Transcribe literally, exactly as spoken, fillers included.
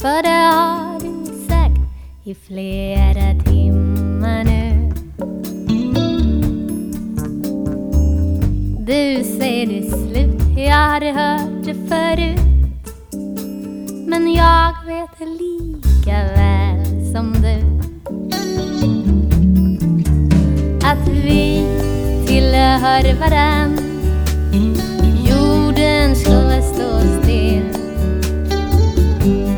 För det har du sagt i flera timmar nu. Du säger det slut, jag hade hört det förut. Men jag vet det lika väl som du, att vi tillhör varann. Jorden skulle stå still